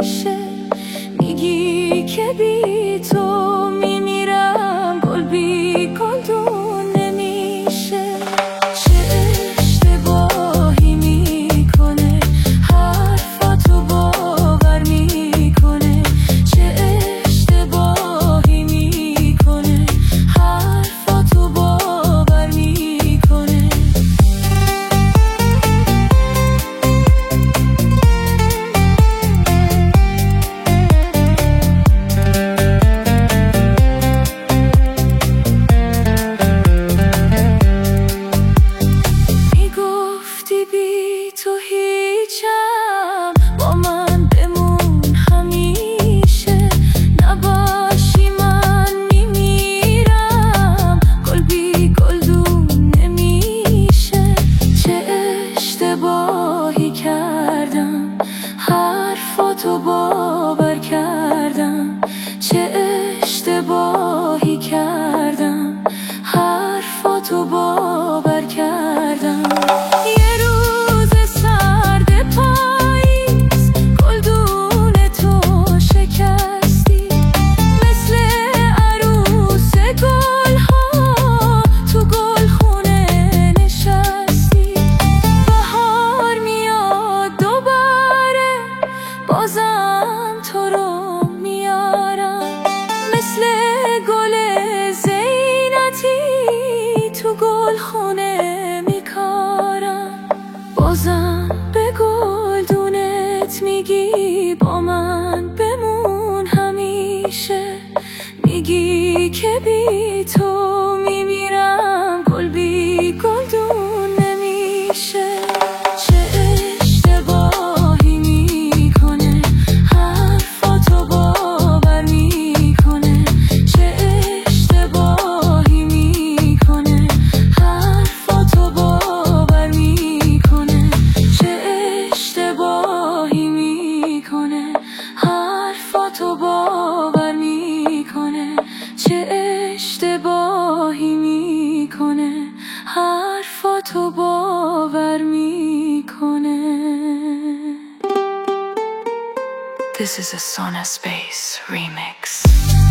نمیشه. میگی که بی تو میمیرم، گل بی گلدون نمیشه. چه اشتباهی میکنه حرفاتو باور میکنه، چه اشتباهی میکنه حرفاتو باور میکنه. میگفتی بی تو هیچم، با من بمون همیشه. نباشی من میمیرم، گل بی گلدون نمیشه. چه اشتباهی کردم حرفاتو باور کردم، چه اشتباهی کردم حرفاتو باور کردم. یه روز سرد پاییز گلدون تو شکستی، مثل عروس گلها تو گلخونه نشستی. بهار میاد دوباره، بازم تو رو میارم، مثل گل زینتی تو گلخونه میکارم. بازم به گلدونت میگی با من بمون همیشه. میگی که بی تو میمیرم، گل بی گلدون نمیشه. چه اشتباهی میکنه حرفاتو باور میکنه، چه اشتباهی میکنه حرفاتو باور میکنه، چه اشتباهی میکنه حرفاتو باور میکنه، چه اشتباهی میکنه حرفاتو باور میکنه. This is a Sona Space remix.